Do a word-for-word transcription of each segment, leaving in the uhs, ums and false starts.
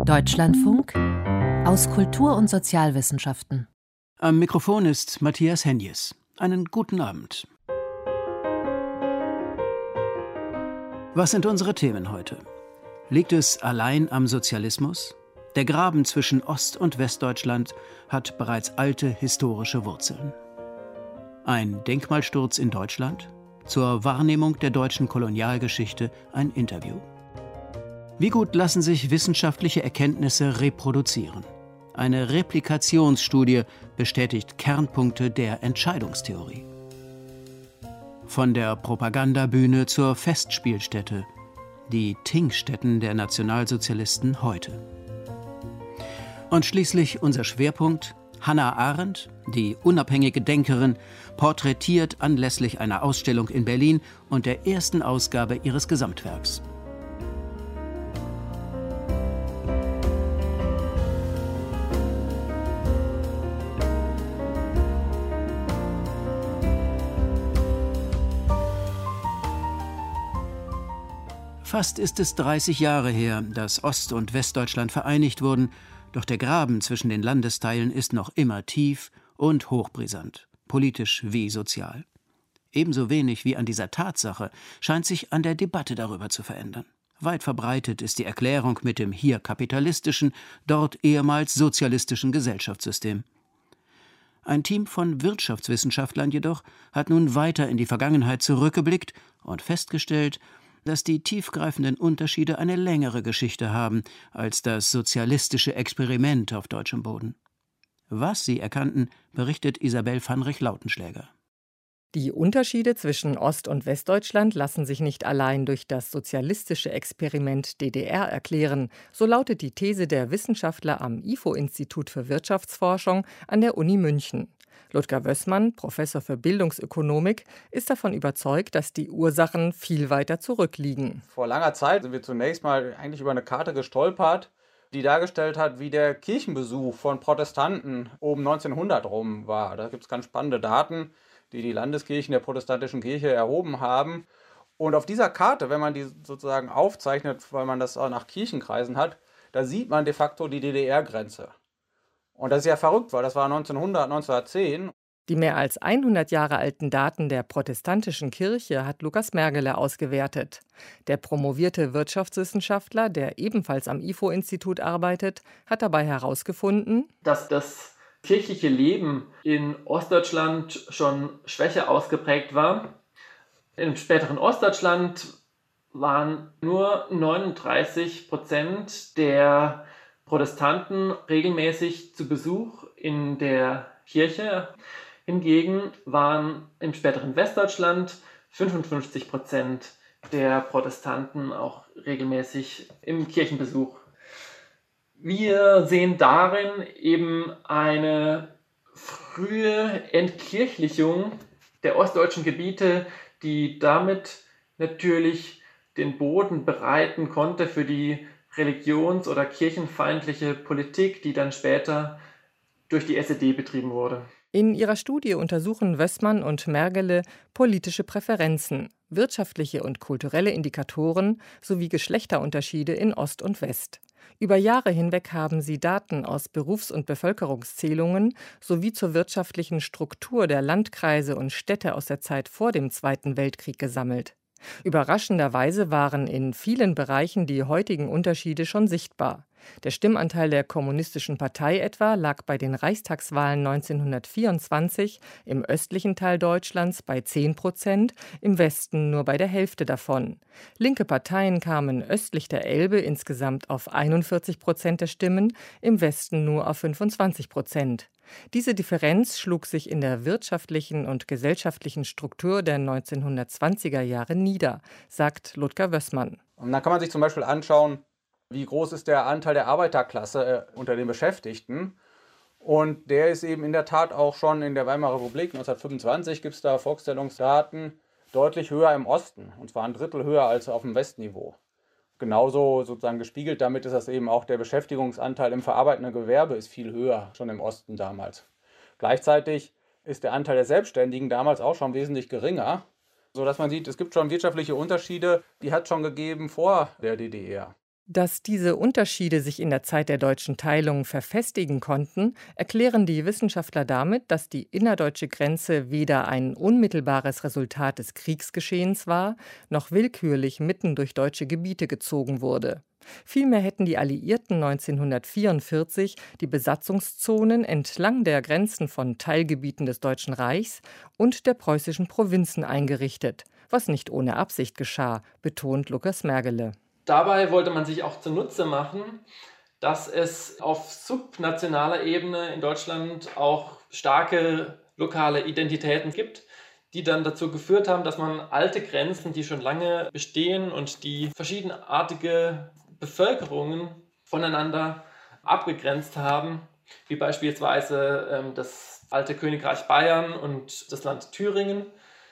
Deutschlandfunk aus Kultur- und Sozialwissenschaften. Am Mikrofon ist Matthias Henjes. Einen guten Abend. Was sind unsere Themen heute? Liegt es allein am Sozialismus? Der Graben zwischen Ost- und Westdeutschland hat bereits alte historische Wurzeln. Ein Denkmalsturz in Deutschland? Zur Wahrnehmung der deutschen Kolonialgeschichte ein Interview. Wie gut lassen sich wissenschaftliche Erkenntnisse reproduzieren? Eine Replikationsstudie bestätigt Kernpunkte der Entscheidungstheorie. Von der Propagandabühne zur Festspielstätte. Die Tinkstätten der Nationalsozialisten heute. Und schließlich unser Schwerpunkt: Hannah Arendt, die unabhängige Denkerin, porträtiert anlässlich einer Ausstellung in Berlin und der ersten Ausgabe ihres Gesamtwerks. Fast ist es dreißig Jahre her, dass Ost- und Westdeutschland vereinigt wurden, doch der Graben zwischen den Landesteilen ist noch immer tief und hochbrisant, politisch wie sozial. Ebenso wenig wie an dieser Tatsache scheint sich an der Debatte darüber zu verändern. Weit verbreitet ist die Erklärung mit dem hier kapitalistischen, dort ehemals sozialistischen Gesellschaftssystem. Ein Team von Wirtschaftswissenschaftlern jedoch hat nun weiter in die Vergangenheit zurückgeblickt und festgestellt, dass die tiefgreifenden Unterschiede eine längere Geschichte haben als das sozialistische Experiment auf deutschem Boden. Was sie erkannten, berichtet Isabel Vanrich-Lautenschläger. Die Unterschiede zwischen Ost- und Westdeutschland lassen sich nicht allein durch das sozialistische Experiment D D R erklären, so lautet die These der Wissenschaftler am I F O-Institut für Wirtschaftsforschung an der Uni München. Ludger Wössmann, Professor für Bildungsökonomik, ist davon überzeugt, dass die Ursachen viel weiter zurückliegen. Vor langer Zeit sind wir zunächst mal eigentlich über eine Karte gestolpert, die dargestellt hat, wie der Kirchenbesuch von Protestanten um neunzehnhundert rum war. Da gibt es ganz spannende Daten, die die Landeskirchen der protestantischen Kirche erhoben haben. Und auf dieser Karte, wenn man die sozusagen aufzeichnet, weil man das auch nach Kirchenkreisen hat, da sieht man de facto die D D R-Grenze. Und das ist ja verrückt, weil das war neunzehnhundert, neunzehnhundertzehn. Die mehr als hundert Jahre alten Daten der protestantischen Kirche hat Lukas Mergele ausgewertet. Der promovierte Wirtschaftswissenschaftler, der ebenfalls am I F O-Institut arbeitet, hat dabei herausgefunden, dass das kirchliche Leben in Ostdeutschland schon schwächer ausgeprägt war. Im späteren Ostdeutschland waren nur neununddreißig Prozent der Protestanten regelmäßig zu Besuch in der Kirche. Hingegen waren im späteren Westdeutschland fünfundfünfzig Prozent der Protestanten auch regelmäßig im Kirchenbesuch. Wir sehen darin eben eine frühe Entkirchlichung der ostdeutschen Gebiete, die damit natürlich den Boden bereiten konnte für die religions- oder kirchenfeindliche Politik, die dann später durch die S E D betrieben wurde. In ihrer Studie untersuchen Wössmann und Mergele politische Präferenzen, wirtschaftliche und kulturelle Indikatoren sowie Geschlechterunterschiede in Ost und West. Über Jahre hinweg haben sie Daten aus Berufs- und Bevölkerungszählungen sowie zur wirtschaftlichen Struktur der Landkreise und Städte aus der Zeit vor dem Zweiten Weltkrieg gesammelt. Überraschenderweise waren in vielen Bereichen die heutigen Unterschiede schon sichtbar. Der Stimmanteil der Kommunistischen Partei etwa lag bei den Reichstagswahlen neunzehnhundertvierundzwanzig im östlichen Teil Deutschlands bei zehn Prozent, im Westen nur bei der Hälfte davon. Linke Parteien kamen östlich der Elbe insgesamt auf einundvierzig Prozent der Stimmen, im Westen nur auf fünfundzwanzig Prozent. Diese Differenz schlug sich in der wirtschaftlichen und gesellschaftlichen Struktur der neunzehnhundertzwanziger Jahre nieder, sagt Ludger Wössmann. Und dann kann man sich zum Beispiel anschauen, wie groß ist der Anteil der Arbeiterklasse unter den Beschäftigten. Und der ist eben in der Tat auch schon in der Weimarer Republik neunzehnhundertfünfundzwanzig, gibt es da Volkszählungsdaten, deutlich höher im Osten. Und zwar ein Drittel höher als auf dem Westniveau. Genauso sozusagen gespiegelt damit ist das eben auch der Beschäftigungsanteil im verarbeitenden Gewerbe ist viel höher, schon im Osten damals. Gleichzeitig ist der Anteil der Selbstständigen damals auch schon wesentlich geringer, sodass man sieht, es gibt schon wirtschaftliche Unterschiede, die hat es schon gegeben vor der D D R. Dass diese Unterschiede sich in der Zeit der deutschen Teilung verfestigen konnten, erklären die Wissenschaftler damit, dass die innerdeutsche Grenze weder ein unmittelbares Resultat des Kriegsgeschehens war, noch willkürlich mitten durch deutsche Gebiete gezogen wurde. Vielmehr hätten die Alliierten neunzehnhundertvierundvierzig die Besatzungszonen entlang der Grenzen von Teilgebieten des Deutschen Reichs und der preußischen Provinzen eingerichtet, was nicht ohne Absicht geschah, betont Lukas Mergele. Dabei wollte man sich auch zunutze machen, dass es auf subnationaler Ebene in Deutschland auch starke lokale Identitäten gibt, die dann dazu geführt haben, dass man alte Grenzen, die schon lange bestehen und die verschiedenartige Bevölkerungen voneinander abgegrenzt haben, wie beispielsweise ähm, das alte Königreich Bayern und das Land Thüringen,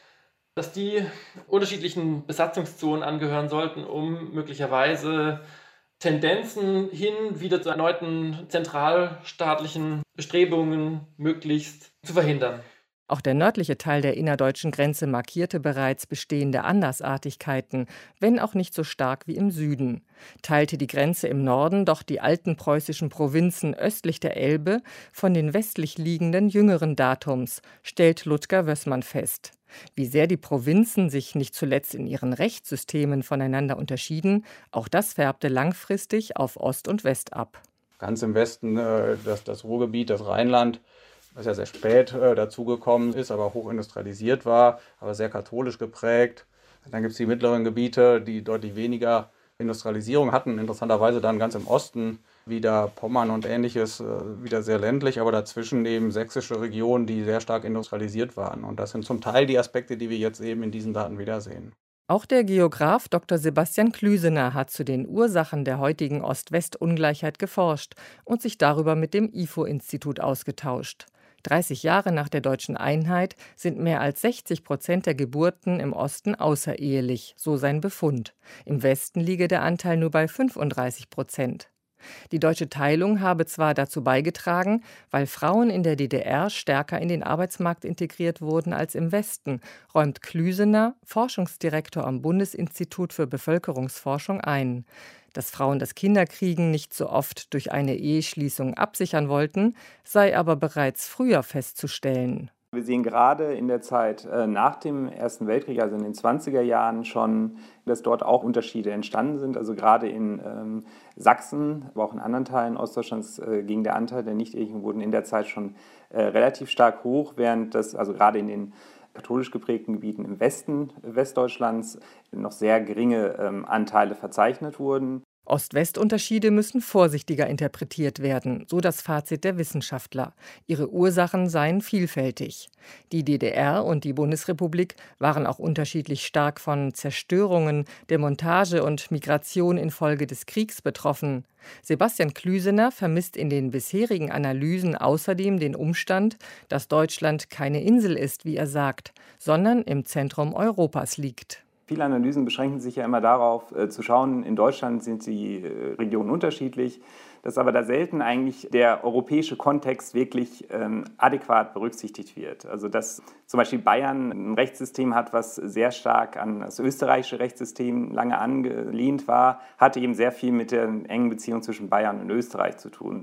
dass die unterschiedlichen Besatzungszonen angehören sollten, um möglicherweise Tendenzen hin wieder zu erneuten zentralstaatlichen Bestrebungen möglichst zu verhindern. Auch der nördliche Teil der innerdeutschen Grenze markierte bereits bestehende Andersartigkeiten, wenn auch nicht so stark wie im Süden. Teilte die Grenze im Norden doch die alten preußischen Provinzen östlich der Elbe von den westlich liegenden jüngeren Datums, stellt Ludger Wössmann fest. Wie sehr die Provinzen sich nicht zuletzt in ihren Rechtssystemen voneinander unterschieden, auch das färbte langfristig auf Ost und West ab. Ganz im Westen äh, das, das Ruhrgebiet, das Rheinland, was ja sehr spät äh, dazugekommen ist, aber hochindustrialisiert war, aber sehr katholisch geprägt. Dann gibt es die mittleren Gebiete, die deutlich weniger Industrialisierung hatten. Interessanterweise dann ganz im Osten wieder Pommern und Ähnliches, äh, wieder sehr ländlich, aber dazwischen eben sächsische Regionen, die sehr stark industrialisiert waren. Und das sind zum Teil die Aspekte, die wir jetzt eben in diesen Daten wiedersehen. Auch der Geograf Doktor Sebastian Klüsener hat zu den Ursachen der heutigen Ost-West-Ungleichheit geforscht und sich darüber mit dem I F O-Institut ausgetauscht. dreißig Jahre nach der deutschen Einheit sind mehr als sechzig Prozent der Geburten im Osten außerehelich, so sein Befund. Im Westen liege der Anteil nur bei fünfunddreißig Prozent. Die deutsche Teilung habe zwar dazu beigetragen, weil Frauen in der D D R stärker in den Arbeitsmarkt integriert wurden als im Westen, räumt Klüsener, Forschungsdirektor am Bundesinstitut für Bevölkerungsforschung, ein. Dass Frauen das Kinderkriegen nicht so oft durch eine Eheschließung absichern wollten, sei aber bereits früher festzustellen. Wir sehen gerade in der Zeit nach dem Ersten Weltkrieg, also in den zwanziger Jahren schon, dass dort auch Unterschiede entstanden sind. Also gerade in ähm, Sachsen, aber auch in anderen Teilen Ostdeutschlands äh, ging der Anteil der Nicht-Ehelichen wurden in der Zeit schon äh, relativ stark hoch, während das also gerade in den katholisch geprägten Gebieten im Westen Westdeutschlands noch sehr geringe ähm, Anteile verzeichnet wurden. Ost-West-Unterschiede müssen vorsichtiger interpretiert werden, so das Fazit der Wissenschaftler. Ihre Ursachen seien vielfältig. Die D D R und die Bundesrepublik waren auch unterschiedlich stark von Zerstörungen, Demontage und Migration infolge des Kriegs betroffen. Sebastian Klüsener vermisst in den bisherigen Analysen außerdem den Umstand, dass Deutschland keine Insel ist, wie er sagt, sondern im Zentrum Europas liegt. Viele Analysen beschränken sich ja immer darauf, äh, zu schauen, in Deutschland sind die äh, Regionen unterschiedlich, dass aber da selten eigentlich der europäische Kontext wirklich ähm, adäquat berücksichtigt wird. Also dass zum Beispiel Bayern ein Rechtssystem hat, was sehr stark an das österreichische Rechtssystem lange angelehnt war, hatte eben sehr viel mit der engen Beziehung zwischen Bayern und Österreich zu tun.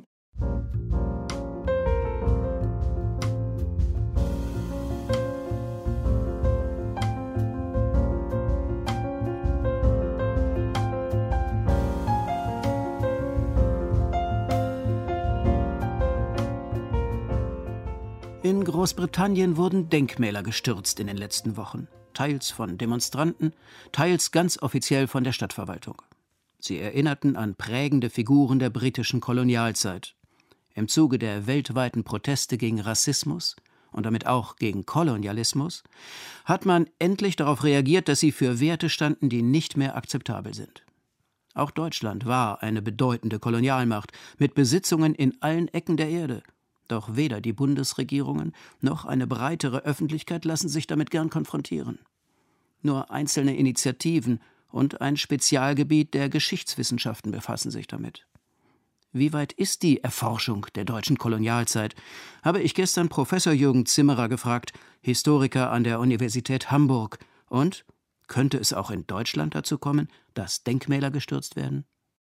In Großbritannien wurden Denkmäler gestürzt in den letzten Wochen, teils von Demonstranten, teils ganz offiziell von der Stadtverwaltung. Sie erinnerten an prägende Figuren der britischen Kolonialzeit. Im Zuge der weltweiten Proteste gegen Rassismus und damit auch gegen Kolonialismus hat man endlich darauf reagiert, dass sie für Werte standen, die nicht mehr akzeptabel sind. Auch Deutschland war eine bedeutende Kolonialmacht mit Besitzungen in allen Ecken der Erde. Doch weder die Bundesregierungen noch eine breitere Öffentlichkeit lassen sich damit gern konfrontieren. Nur einzelne Initiativen und ein Spezialgebiet der Geschichtswissenschaften befassen sich damit. Wie weit ist die Erforschung der deutschen Kolonialzeit, habe ich gestern Professor Jürgen Zimmerer gefragt, Historiker an der Universität Hamburg. Und könnte es auch in Deutschland dazu kommen, dass Denkmäler gestürzt werden?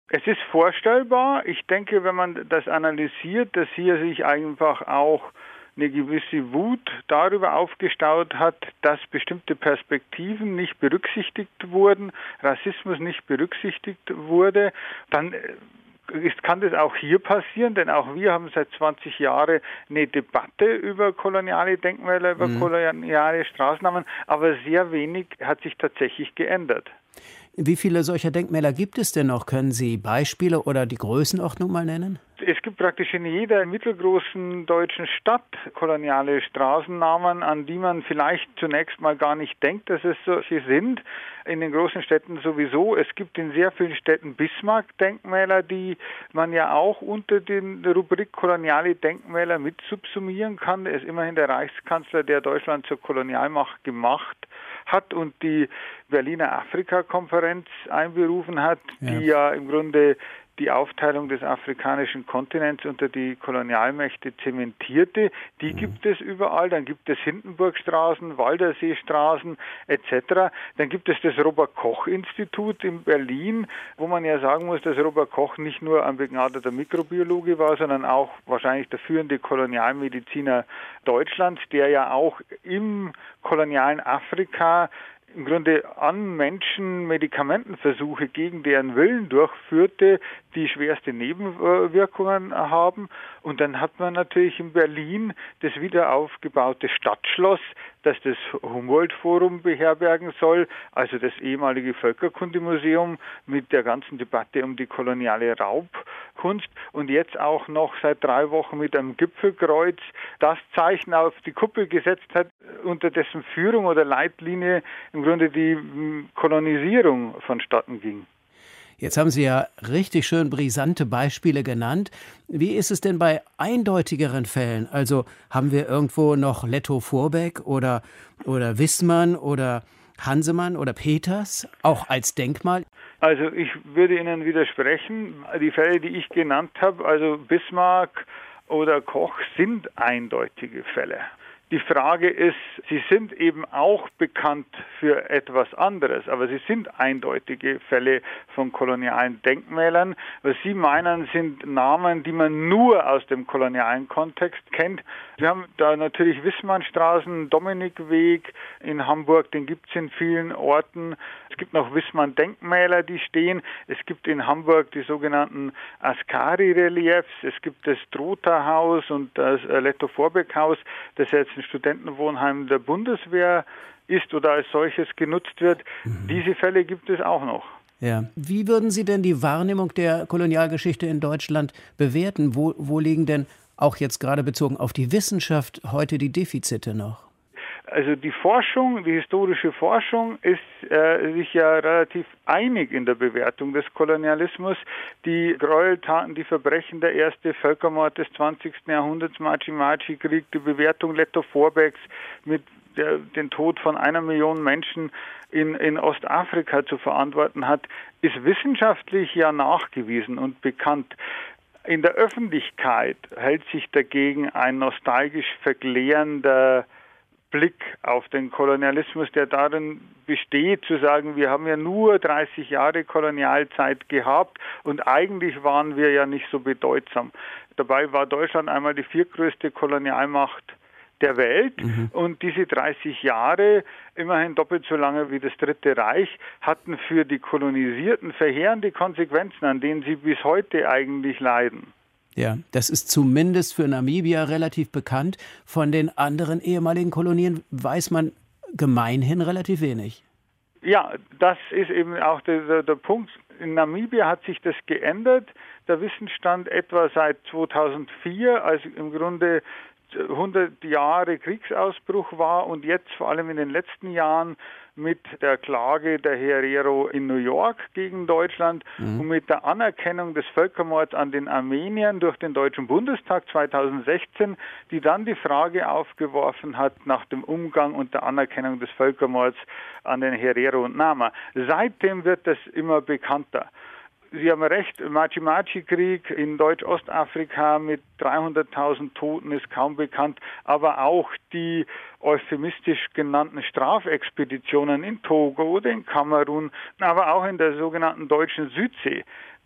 Es ist vorstellbar. Ich denke, wenn man das analysiert, dass hier sich einfach auch eine gewisse Wut darüber aufgestaut hat, dass bestimmte Perspektiven nicht berücksichtigt wurden, Rassismus nicht berücksichtigt wurde, dann ist, kann das auch hier passieren, denn auch wir haben seit zwanzig Jahren eine Debatte über koloniale Denkmäler, über mhm. koloniale Straßennamen, aber sehr wenig hat sich tatsächlich geändert. Wie viele solcher Denkmäler gibt es denn noch? Können Sie Beispiele oder die Größenordnung mal nennen? Es gibt praktisch in jeder mittelgroßen deutschen Stadt koloniale Straßennamen, an die man vielleicht zunächst mal gar nicht denkt, dass es solche sind. In den großen Städten sowieso. Es gibt in sehr vielen Städten Bismarck-Denkmäler, die man ja auch unter den Rubrik koloniale Denkmäler mit subsumieren kann. Er ist immerhin der Reichskanzler, der Deutschland zur Kolonialmacht gemacht hat und die Berliner Afrika-Konferenz einberufen hat, ja. die ja im Grunde die Aufteilung des afrikanischen Kontinents unter die Kolonialmächte zementierte. Die mhm. gibt es überall. Dann gibt es Hindenburgstraßen, Walderseestraßen et cetera. Dann gibt es das Robert-Koch-Institut in Berlin, wo man ja sagen muss, dass Robert Koch nicht nur ein begnadeter Mikrobiologe war, sondern auch wahrscheinlich der führende Kolonialmediziner Deutschlands, der ja auch im kolonialen Afrika im Grunde an Menschen Medikamentenversuche gegen deren Willen durchführte, die schwerste Nebenwirkungen haben. Und dann hat man natürlich in Berlin das wieder aufgebaute Stadtschloss, das das Humboldt-Forum beherbergen soll, also das ehemalige Völkerkundemuseum mit der ganzen Debatte um die koloniale Raubkunst und jetzt auch noch seit drei Wochen mit einem Gipfelkreuz das Zeichen auf die Kuppel gesetzt hat, unter dessen Führung oder Leitlinie im Grunde die Kolonisierung vonstatten ging. Jetzt haben Sie ja richtig schön brisante Beispiele genannt. Wie ist es denn bei eindeutigeren Fällen? Also haben wir irgendwo noch Lettow-Vorbeck oder, oder Wissmann oder Hansemann oder Peters, auch als Denkmal? Also ich würde Ihnen widersprechen. Die Fälle, die ich genannt habe, also Bismarck oder Koch, sind eindeutige Fälle. Die Frage ist, sie sind eben auch bekannt für etwas anderes, aber sie sind eindeutige Fälle von kolonialen Denkmälern. Was Sie meinen, sind Namen, die man nur aus dem kolonialen Kontext kennt. Wir haben da natürlich Wissmannstraßen, Dominikweg in Hamburg, den gibt es in vielen Orten. Es gibt noch Wissmann-Denkmäler, die stehen. Es gibt in Hamburg die sogenannten Askari-Reliefs. Es gibt das Trotha-Haus und das Lettow-Vorbeck-Haus, das jetzt ein Studentenwohnheim der Bundeswehr ist oder als solches genutzt wird. Mhm. Diese Fälle gibt es auch noch. Ja. Wie würden Sie denn die Wahrnehmung der Kolonialgeschichte in Deutschland bewerten? Wo, wo liegen denn auch jetzt gerade bezogen auf die Wissenschaft heute die Defizite noch? Also die Forschung, die historische Forschung ist äh, sich ja relativ einig in der Bewertung des Kolonialismus. Die Gräueltaten, die Verbrechen, der erste Völkermord des zwanzigsten Jahrhunderts, Maci-Maci-Krieg, die Bewertung Lettow-Vorbecks mit der den Tod von einer Million Menschen in, in Ostafrika zu verantworten hat, ist wissenschaftlich ja nachgewiesen und bekannt. In der Öffentlichkeit hält sich dagegen ein nostalgisch verklärender Blick auf den Kolonialismus, der darin besteht, zu sagen, wir haben ja nur dreißig Jahre Kolonialzeit gehabt und eigentlich waren wir ja nicht so bedeutsam. Dabei war Deutschland einmal die viertgrößte Kolonialmacht der Welt mhm. und diese dreißig Jahre, immerhin doppelt so lange wie das Dritte Reich, hatten für die Kolonisierten verheerende Konsequenzen, an denen sie bis heute eigentlich leiden. Ja, das ist zumindest für Namibia relativ bekannt. Von den anderen ehemaligen Kolonien weiß man gemeinhin relativ wenig. Ja, das ist eben auch der, der, der Punkt. In Namibia hat sich das geändert. Der Wissensstand etwa seit zweitausendvier, als im Grunde hundert Jahre Kriegsausbruch war und jetzt vor allem in den letzten Jahren mit der Klage der Herero in New York gegen Deutschland mhm. und mit der Anerkennung des Völkermords an den Armeniern durch den Deutschen Bundestag zweitausendsechzehn, die dann die Frage aufgeworfen hat nach dem Umgang und der Anerkennung des Völkermords an den Herero und Nama. Seitdem wird das immer bekannter. Sie haben recht, Maci-Maci-Krieg in Deutsch-Ostafrika mit dreihunderttausend Toten ist kaum bekannt, aber auch die euphemistisch genannten Strafexpeditionen in Togo oder in Kamerun, aber auch in der sogenannten deutschen Südsee.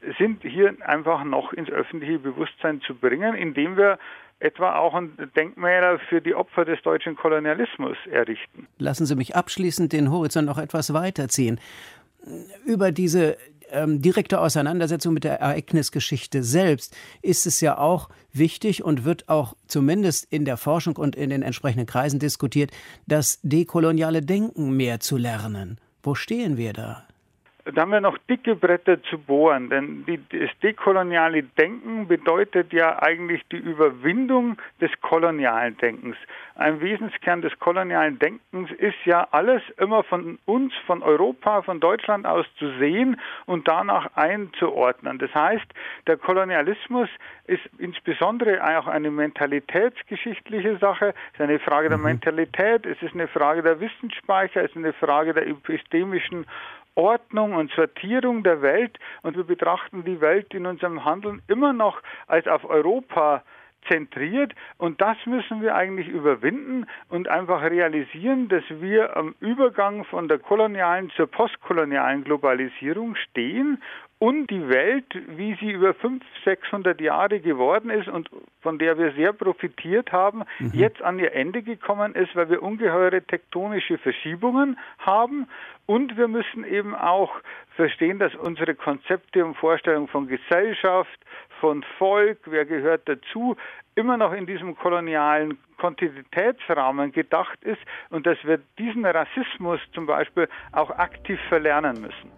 sind hier einfach noch ins öffentliche Bewusstsein zu bringen, indem wir etwa auch ein Denkmäler für die Opfer des deutschen Kolonialismus errichten. Lassen Sie mich abschließend den Horizont noch etwas weiterziehen. Über diese ähm, direkte Auseinandersetzung mit der Ereignisgeschichte selbst ist es ja auch wichtig und wird auch zumindest in der Forschung und in den entsprechenden Kreisen diskutiert, das dekoloniale Denken mehr zu lernen. Wo stehen wir da? Da haben wir noch dicke Bretter zu bohren, denn die, das dekoloniale Denken bedeutet ja eigentlich die Überwindung des kolonialen Denkens. Ein Wesenskern des kolonialen Denkens ist ja alles immer von uns, von Europa, von Deutschland aus zu sehen und danach einzuordnen. Das heißt, der Kolonialismus ist insbesondere auch eine mentalitätsgeschichtliche Sache, es ist eine Frage der Mentalität, es ist eine Frage der Wissensspeicher, es ist eine Frage der epistemischen Ordnung und Sortierung der Welt, und wir betrachten die Welt in unserem Handeln immer noch als auf Europa zentriert, und das müssen wir eigentlich überwinden und einfach realisieren, dass wir am Übergang von der kolonialen zur postkolonialen Globalisierung stehen und die Welt, wie sie über fünfhundert, sechshundert Jahre geworden ist und von der wir sehr profitiert haben, mhm. jetzt an ihr Ende gekommen ist, weil wir ungeheure tektonische Verschiebungen haben, und wir müssen eben auch verstehen, dass unsere Konzepte und Vorstellungen von Gesellschaft, von Volk, wer gehört dazu, immer noch in diesem kolonialen Kontinuitätsrahmen gedacht ist und dass wir diesen Rassismus zum Beispiel auch aktiv verlernen müssen.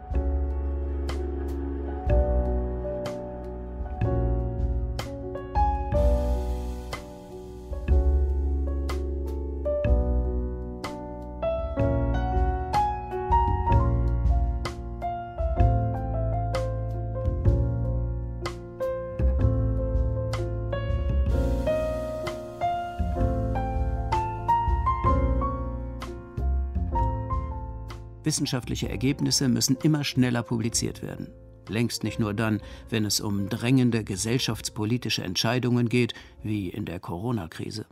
Wissenschaftliche Ergebnisse müssen immer schneller publiziert werden. Längst nicht nur dann, wenn es um drängende gesellschaftspolitische Entscheidungen geht, wie in der Corona-Krise.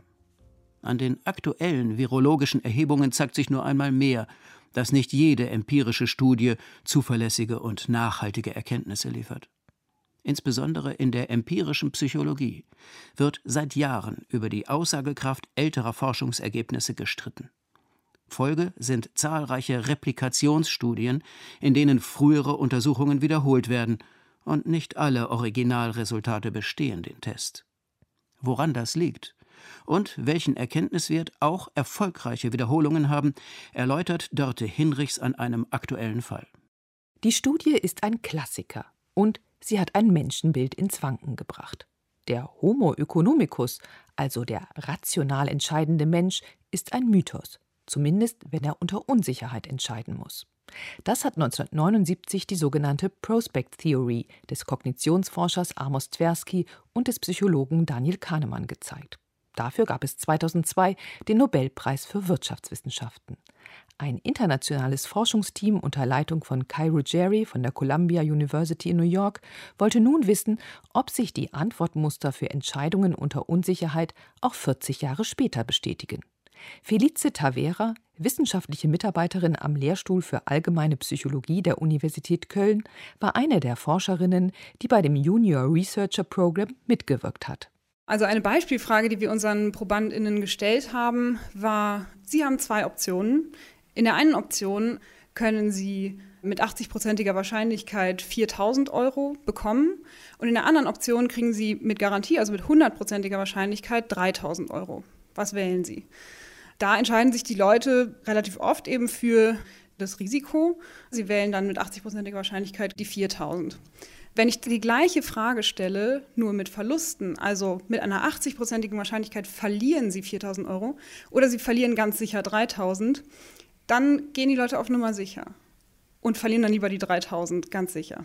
An den aktuellen virologischen Erhebungen zeigt sich nur einmal mehr, dass nicht jede empirische Studie zuverlässige und nachhaltige Erkenntnisse liefert. Insbesondere in der empirischen Psychologie wird seit Jahren über die Aussagekraft älterer Forschungsergebnisse gestritten. Folge sind zahlreiche Replikationsstudien, in denen frühere Untersuchungen wiederholt werden, und nicht alle Originalresultate bestehen den Test. Woran das liegt und welchen Erkenntniswert auch erfolgreiche Wiederholungen haben, erläutert Dörte Hinrichs an einem aktuellen Fall. Die Studie ist ein Klassiker und sie hat ein Menschenbild ins Wanken gebracht. Der Homo economicus, also der rational entscheidende Mensch, ist ein Mythos. Zumindest, wenn er unter Unsicherheit entscheiden muss. Das hat neunzehnhundertneunundsiebzig die sogenannte Prospect Theory des Kognitionsforschers Amos Tversky und des Psychologen Daniel Kahnemann gezeigt. Dafür gab es zweitausendzwei den Nobelpreis für Wirtschaftswissenschaften. Ein internationales Forschungsteam unter Leitung von Kai Ruggieri von der Columbia University in New York wollte nun wissen, ob sich die Antwortmuster für Entscheidungen unter Unsicherheit auch vierzig Jahre später bestätigen. Felice Tavera, wissenschaftliche Mitarbeiterin am Lehrstuhl für Allgemeine Psychologie der Universität Köln, war eine der Forscherinnen, die bei dem Junior Researcher Program mitgewirkt hat. Also eine Beispielfrage, die wir unseren ProbandInnen gestellt haben, war, sie haben zwei Optionen. In der einen Option können sie mit achtzig-prozentiger Wahrscheinlichkeit viertausend Euro bekommen und in der anderen Option kriegen sie mit Garantie, also mit hundertprozentiger Wahrscheinlichkeit dreitausend Euro. Was wählen sie? Da entscheiden sich die Leute relativ oft eben für das Risiko. Sie wählen dann mit achtzig-prozentiger Wahrscheinlichkeit die viertausend. Wenn ich die gleiche Frage stelle, nur mit Verlusten, also mit einer achtzig-prozentigen Wahrscheinlichkeit verlieren sie viertausend Euro oder sie verlieren ganz sicher dreitausend, dann gehen die Leute auf Nummer sicher und verlieren dann lieber die dreitausend ganz sicher.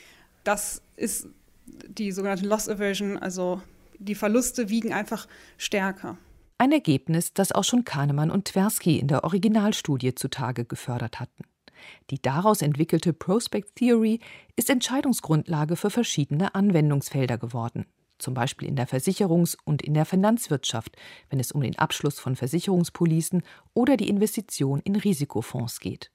Das ist die sogenannte Loss Aversion, also die Verluste wiegen einfach stärker. Ein Ergebnis, das auch schon Kahnemann und Tversky in der Originalstudie zutage gefördert hatten. Die daraus entwickelte Prospect Theory ist Entscheidungsgrundlage für verschiedene Anwendungsfelder geworden, zum Beispiel in der Versicherungs- und in der Finanzwirtschaft, wenn es um den Abschluss von Versicherungspolicen oder die Investition in Risikofonds geht.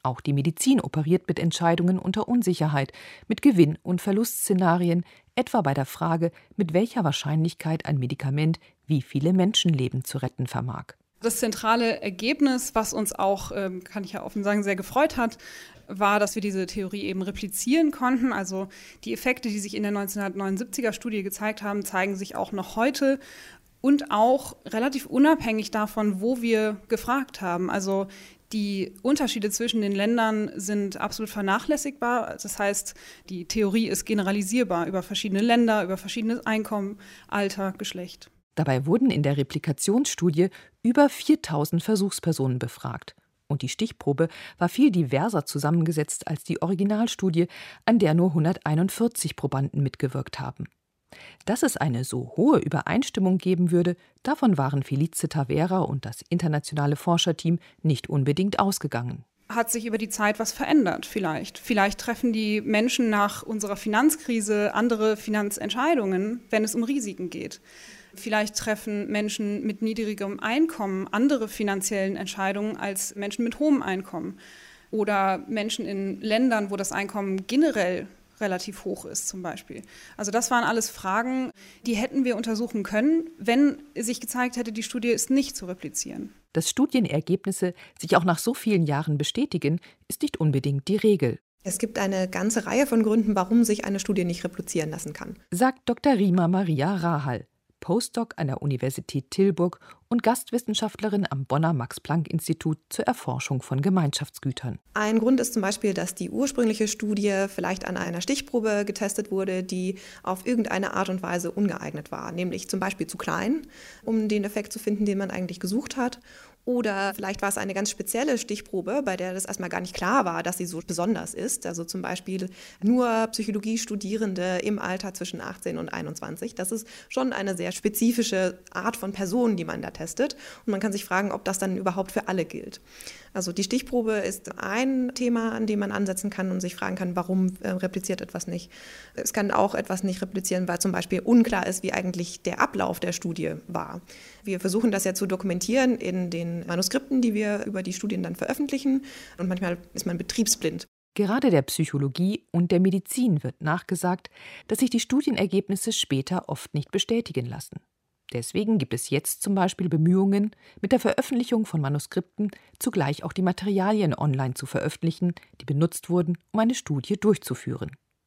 Auch die Medizin operiert mit Entscheidungen unter Unsicherheit, mit Gewinn- und Verlustszenarien, etwa bei der Frage, mit welcher Wahrscheinlichkeit ein Medikament wie viele Menschenleben zu retten vermag. Das zentrale Ergebnis, was uns auch, kann ich ja offen sagen, sehr gefreut hat, war, dass wir diese Theorie eben replizieren konnten. Also die Effekte, die sich in der neunzehnhundertneunundsiebziger Studie gezeigt haben, zeigen sich auch noch heute und auch relativ unabhängig davon, wo wir gefragt haben. Also die Unterschiede zwischen den Ländern sind absolut vernachlässigbar. Das heißt, die Theorie ist generalisierbar über verschiedene Länder, über verschiedene Einkommen, Alter, Geschlecht. Dabei wurden in der Replikationsstudie über viertausend Versuchspersonen befragt. Und die Stichprobe war viel diverser zusammengesetzt als die Originalstudie, an der nur hunderteinundvierzig Probanden mitgewirkt haben. Dass es eine so hohe Übereinstimmung geben würde, davon waren Felice Tavera und das internationale Forscherteam nicht unbedingt ausgegangen. Hat sich über die Zeit was verändert vielleicht? Vielleicht treffen die Menschen nach unserer Finanzkrise andere Finanzentscheidungen, wenn es um Risiken geht. Vielleicht treffen Menschen mit niedrigem Einkommen andere finanziellen Entscheidungen als Menschen mit hohem Einkommen. Oder Menschen in Ländern, wo das Einkommen generell relativ hoch ist zum Beispiel. Also das waren alles Fragen, die hätten wir untersuchen können, wenn sich gezeigt hätte, die Studie ist nicht zu replizieren. Dass Studienergebnisse sich auch nach so vielen Jahren bestätigen, ist nicht unbedingt die Regel. Es gibt eine ganze Reihe von Gründen, warum sich eine Studie nicht replizieren lassen kann, sagt Doktor Rima Maria Rahal, Postdoc an der Universität Tilburg und Gastwissenschaftlerin am Bonner Max-Planck-Institut zur Erforschung von Gemeinschaftsgütern. Ein Grund ist zum Beispiel, dass die ursprüngliche Studie vielleicht an einer Stichprobe getestet wurde, die auf irgendeine Art und Weise ungeeignet war, nämlich zum Beispiel zu klein, um den Effekt zu finden, den man eigentlich gesucht hat. Oder vielleicht war es eine ganz spezielle Stichprobe, bei der das erstmal gar nicht klar war, dass sie so besonders ist. Also zum Beispiel nur Psychologiestudierende im Alter zwischen achtzehn und einundzwanzig. Das ist schon eine sehr spezifische Art von Person, die man da testet. Und man kann sich fragen, ob das dann überhaupt für alle gilt. Also die Stichprobe ist ein Thema, an dem man ansetzen kann und sich fragen kann, warum äh, repliziert etwas nicht. Es kann auch etwas nicht replizieren, weil zum Beispiel unklar ist, wie eigentlich der Ablauf der Studie war. Wir versuchen das ja zu dokumentieren in den Manuskripten, die wir über die Studien dann veröffentlichen. Und manchmal ist man betriebsblind. Gerade der Psychologie und der Medizin wird nachgesagt, dass sich die Studienergebnisse später oft nicht bestätigen lassen. Deswegen gibt es jetzt zum Beispiel Bemühungen, mit der Veröffentlichung von Manuskripten zugleich auch die Materialien online zu veröffentlichen, die benutzt wurden, um eine Studie durchzuführen.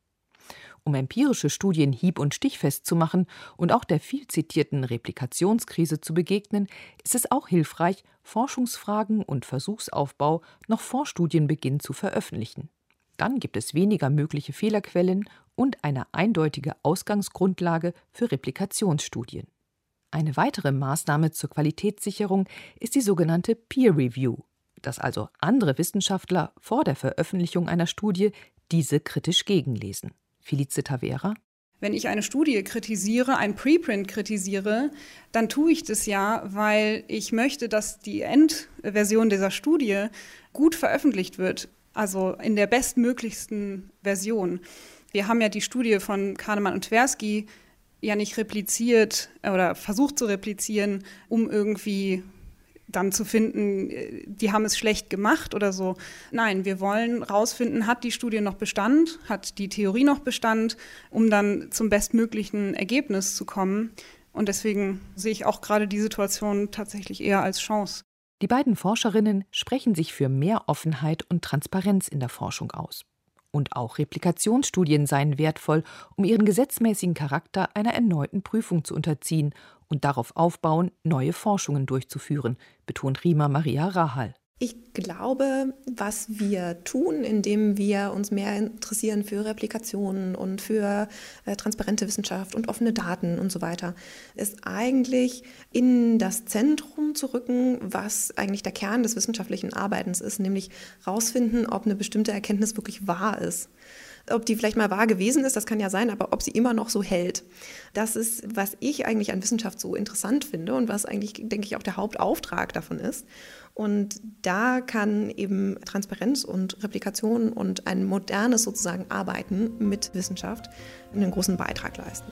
Um empirische Studien hieb- und stichfest zu machen und auch der viel zitierten Replikationskrise zu begegnen, ist es auch hilfreich, Forschungsfragen und Versuchsaufbau noch vor Studienbeginn zu veröffentlichen. Dann gibt es weniger mögliche Fehlerquellen und eine eindeutige Ausgangsgrundlage für Replikationsstudien. Eine weitere Maßnahme zur Qualitätssicherung ist die sogenannte Peer Review, dass also andere Wissenschaftler vor der Veröffentlichung einer Studie diese kritisch gegenlesen. Felice Tavera: Wenn ich eine Studie kritisiere, ein Preprint kritisiere, dann tue ich das ja, weil ich möchte, dass die Endversion dieser Studie gut veröffentlicht wird, also in der bestmöglichsten Version. Wir haben ja die Studie von Kahnemann und Tversky ja nicht repliziert oder versucht zu replizieren, um irgendwie dann zu finden, die haben es schlecht gemacht oder so. Nein, wir wollen rausfinden, hat die Studie noch Bestand, hat die Theorie noch Bestand, um dann zum bestmöglichen Ergebnis zu kommen. Und deswegen sehe ich auch gerade die Situation tatsächlich eher als Chance. Die beiden Forscherinnen sprechen sich für mehr Offenheit und Transparenz in der Forschung aus. Und auch Replikationsstudien seien wertvoll, um ihren gesetzmäßigen Charakter einer erneuten Prüfung zu unterziehen und darauf aufbauen, neue Forschungen durchzuführen, betont Rima Maria Rahal. Ich glaube, was wir tun, indem wir uns mehr interessieren für Replikationen und für äh, transparente Wissenschaft und offene Daten und so weiter, ist eigentlich in das Zentrum zu rücken, was eigentlich der Kern des wissenschaftlichen Arbeitens ist, nämlich rausfinden, ob eine bestimmte Erkenntnis wirklich wahr ist. Ob die vielleicht mal wahr gewesen ist, das kann ja sein, aber ob sie immer noch so hält. Das ist, was ich eigentlich an Wissenschaft so interessant finde und was eigentlich, denke ich, auch der Hauptauftrag davon ist. Und da kann eben Transparenz und Replikation und ein modernes sozusagen Arbeiten mit Wissenschaft einen großen Beitrag leisten.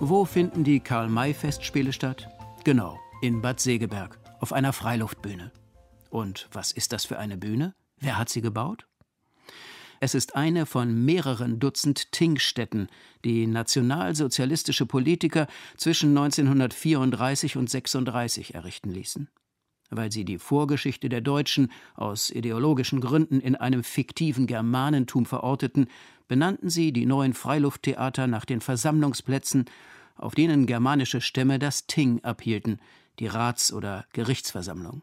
Wo finden die Karl-May-Festspiele statt? Genau, in Bad Segeberg, auf einer Freiluftbühne. Und was ist das für eine Bühne? Wer hat sie gebaut? Es ist eine von mehreren Dutzend Tingstätten, die nationalsozialistische Politiker zwischen neunzehnhundertvierunddreißig und sechsunddreißig errichten ließen. Weil sie die Vorgeschichte der Deutschen aus ideologischen Gründen in einem fiktiven Germanentum verorteten, benannten sie die neuen Freilufttheater nach den Versammlungsplätzen, auf denen germanische Stämme das Ting abhielten, die Rats- oder Gerichtsversammlung.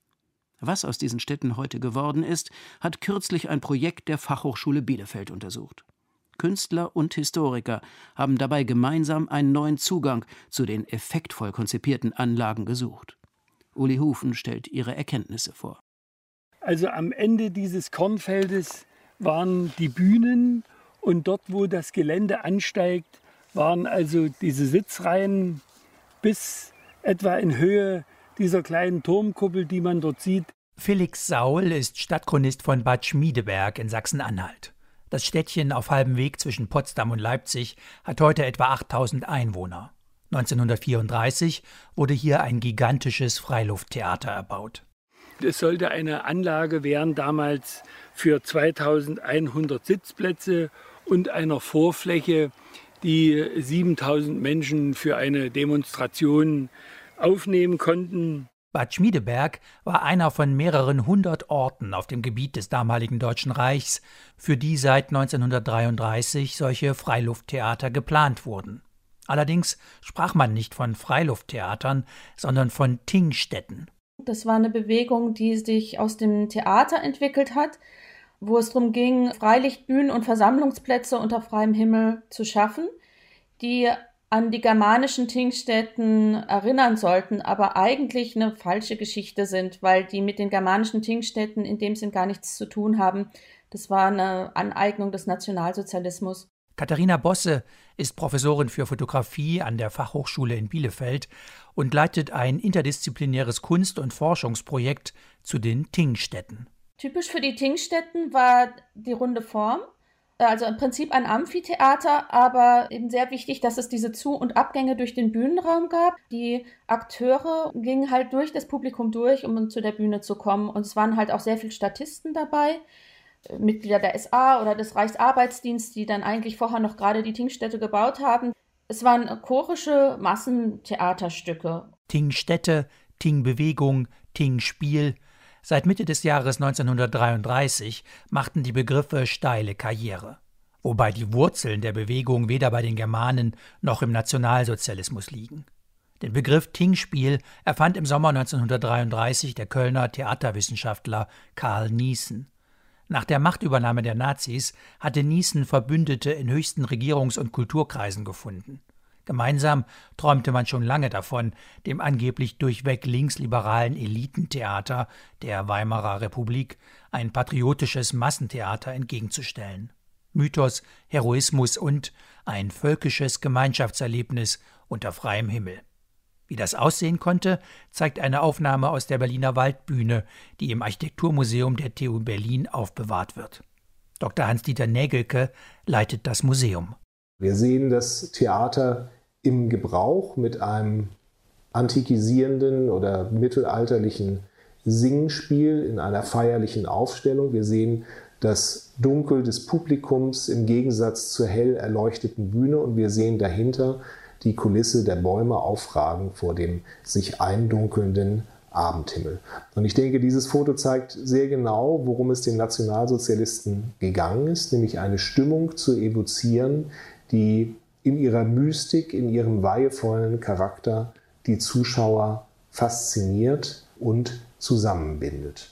Was aus diesen Städten heute geworden ist, hat kürzlich ein Projekt der Fachhochschule Bielefeld untersucht. Künstler und Historiker haben dabei gemeinsam einen neuen Zugang zu den effektvoll konzipierten Anlagen gesucht. Uli Hufen stellt ihre Erkenntnisse vor. Also am Ende dieses Kornfeldes waren die Bühnen und dort, wo das Gelände ansteigt, waren also diese Sitzreihen bis etwa in Höhe dieser kleinen Turmkuppel, die man dort sieht. Felix Saul ist Stadtchronist von Bad Schmiedeberg in Sachsen-Anhalt. Das Städtchen auf halbem Weg zwischen Potsdam und Leipzig hat heute etwa achttausend Einwohner. neunzehnhundertvierunddreißig wurde hier ein gigantisches Freilufttheater erbaut. Es sollte eine Anlage werden, damals für zweitausendeinhundert Sitzplätze und einer Vorfläche, die siebentausend Menschen für eine Demonstration aufnehmen konnten. Bad Schmiedeberg war einer von mehreren hundert Orten auf dem Gebiet des damaligen Deutschen Reichs, für die seit neunzehnhundertdreiunddreißig solche Freilufttheater geplant wurden. Allerdings sprach man nicht von Freilufttheatern, sondern von Tingstätten. Das war eine Bewegung, die sich aus dem Theater entwickelt hat, wo es darum ging, Freilichtbühnen und Versammlungsplätze unter freiem Himmel zu schaffen, die an die germanischen Tingstätten erinnern sollten, aber eigentlich eine falsche Geschichte sind, weil die mit den germanischen Tingstätten in dem Sinn gar nichts zu tun haben. Das war eine Aneignung des Nationalsozialismus. Katharina Bosse ist Professorin für Fotografie an der Fachhochschule in Bielefeld und leitet ein interdisziplinäres Kunst- und Forschungsprojekt zu den Tingstätten. Typisch für die Tingstätten war die runde Form. Also im Prinzip ein Amphitheater, aber eben sehr wichtig, dass es diese Zu- und Abgänge durch den Bühnenraum gab. Die Akteure gingen halt durch das Publikum durch, um zu der Bühne zu kommen. Und es waren halt auch sehr viele Statisten dabei, Mitglieder der S A oder des Reichsarbeitsdienstes, die dann eigentlich vorher noch gerade die Tingstätte gebaut haben. Es waren chorische Massentheaterstücke. Tingstätte, Tingbewegung, Tingspiel. Seit Mitte des Jahres neunzehnhundertdreiunddreißig machten die Begriffe steile Karriere. Wobei die Wurzeln der Bewegung weder bei den Germanen noch im Nationalsozialismus liegen. Den Begriff Tingspiel erfand im Sommer neunzehnhundertdreiunddreißig der Kölner Theaterwissenschaftler Karl Nießen. Nach der Machtübernahme der Nazis hatte Nießen Verbündete in höchsten Regierungs- und Kulturkreisen gefunden. Gemeinsam träumte man schon lange davon, dem angeblich durchweg linksliberalen Elitentheater der Weimarer Republik ein patriotisches Massentheater entgegenzustellen. Mythos, Heroismus und ein völkisches Gemeinschaftserlebnis unter freiem Himmel. Wie das aussehen konnte, zeigt eine Aufnahme aus der Berliner Waldbühne, die im Architekturmuseum der T U Berlin aufbewahrt wird. Doktor Hans-Dieter Nägelke leitet das Museum. Wir sehen das Theater im Gebrauch mit einem antikisierenden oder mittelalterlichen Singspiel in einer feierlichen Aufstellung. Wir sehen das Dunkel des Publikums im Gegensatz zur hell erleuchteten Bühne und wir sehen dahinter die Kulisse der Bäume aufragen vor dem sich eindunkelnden Abendhimmel. Und ich denke, dieses Foto zeigt sehr genau, worum es den Nationalsozialisten gegangen ist, nämlich eine Stimmung zu evozieren, die in ihrer Mystik, in ihrem weihevollen Charakter die Zuschauer fasziniert und zusammenbindet.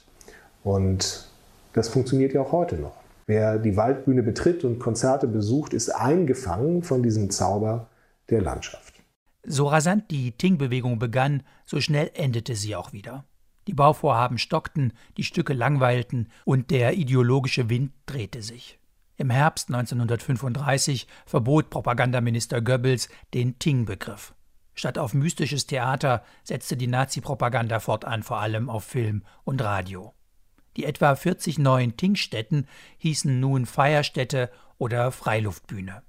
Und das funktioniert ja auch heute noch. Wer die Waldbühne betritt und Konzerte besucht, ist eingefangen von diesem Zauber der Landschaft. So rasant die Ting-Bewegung begann, so schnell endete sie auch wieder. Die Bauvorhaben stockten, die Stücke langweilten und der ideologische Wind drehte sich. Im Herbst neunzehnhundertfünfunddreißig verbot Propagandaminister Goebbels den Ting-Begriff. Statt auf mystisches Theater setzte die Nazi-Propaganda fortan vor allem auf Film und Radio. Die etwa vierzig neuen Tingstätten hießen nun Feierstätte oder Freiluftbühne.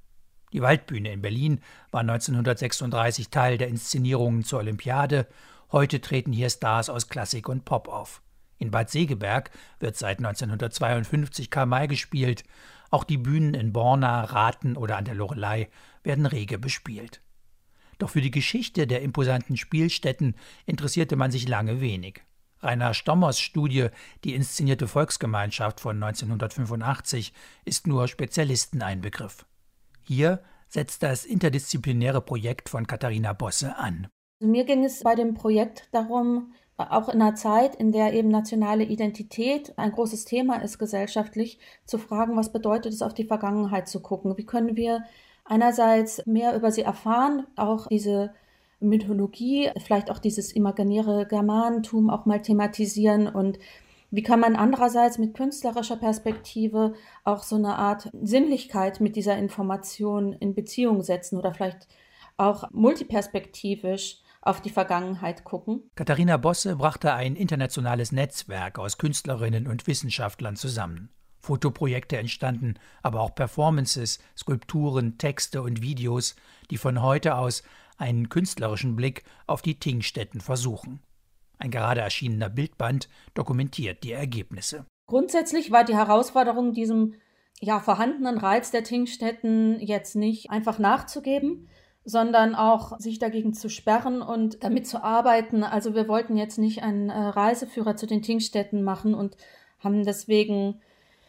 Die Waldbühne in Berlin war neunzehnhundertsechsunddreißig Teil der Inszenierungen zur Olympiade. Heute treten hier Stars aus Klassik und Pop auf. In Bad Segeberg wird seit neunzehnhundertzweiundfünfzig Karl May gespielt. Auch die Bühnen in Borna, Rathen oder an der Loreley werden rege bespielt. Doch für die Geschichte der imposanten Spielstätten interessierte man sich lange wenig. Rainer Stommers Studie »Die inszenierte Volksgemeinschaft« von neunzehnhundertfünfundachtzig ist nur Spezialisten ein Begriff. Hier setzt das interdisziplinäre Projekt von Katharina Bosse an. Mir ging es bei dem Projekt darum, auch in einer Zeit, in der eben nationale Identität ein großes Thema ist gesellschaftlich, zu fragen, was bedeutet es, auf die Vergangenheit zu gucken? Wie können wir einerseits mehr über sie erfahren, auch diese Mythologie, vielleicht auch dieses imaginäre Germanentum auch mal thematisieren, und wie kann man andererseits mit künstlerischer Perspektive auch so eine Art Sinnlichkeit mit dieser Information in Beziehung setzen oder vielleicht auch multiperspektivisch auf die Vergangenheit gucken. Katharina Bosse brachte ein internationales Netzwerk aus Künstlerinnen und Wissenschaftlern zusammen. Fotoprojekte entstanden, aber auch Performances, Skulpturen, Texte und Videos, die von heute aus einen künstlerischen Blick auf die Tingstätten versuchen. Ein gerade erschienener Bildband dokumentiert die Ergebnisse. Grundsätzlich war die Herausforderung, diesem ja, vorhandenen Reiz der Tingstätten jetzt nicht einfach nachzugeben, sondern auch sich dagegen zu sperren und damit zu arbeiten. Also wir wollten jetzt nicht einen äh, Reiseführer zu den Tingstätten machen und haben deswegen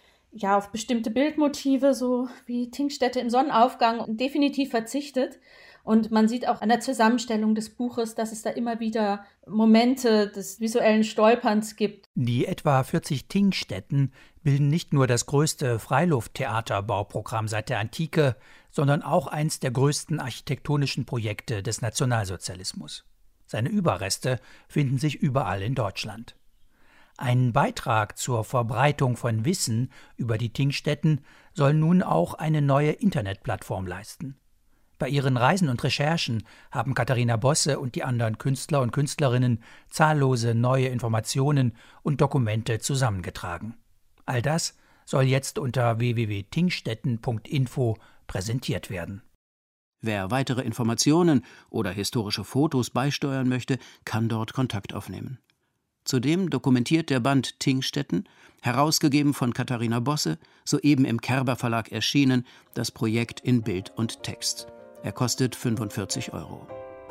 ja auf bestimmte Bildmotive, so wie Tingstätte im Sonnenaufgang, definitiv verzichtet. Und man sieht auch an der Zusammenstellung des Buches, dass es da immer wieder Momente des visuellen Stolperns gibt. Die etwa vierzig Tingstätten bilden nicht nur das größte Freilufttheaterbauprogramm seit der Antike, sondern auch eins der größten architektonischen Projekte des Nationalsozialismus. Seine Überreste finden sich überall in Deutschland. Einen Beitrag zur Verbreitung von Wissen über die Tingstätten soll nun auch eine neue Internetplattform leisten. Bei ihren Reisen und Recherchen haben Katharina Bosse und die anderen Künstler und Künstlerinnen zahllose neue Informationen und Dokumente zusammengetragen. All das soll jetzt unter w w w punkt tingstätten punkt info präsentiert werden. Wer weitere Informationen oder historische Fotos beisteuern möchte, kann dort Kontakt aufnehmen. Zudem dokumentiert der Band Tingstätten, herausgegeben von Katharina Bosse, soeben im Kerber Verlag erschienen, das Projekt in Bild und Text. Er kostet fünfundvierzig Euro.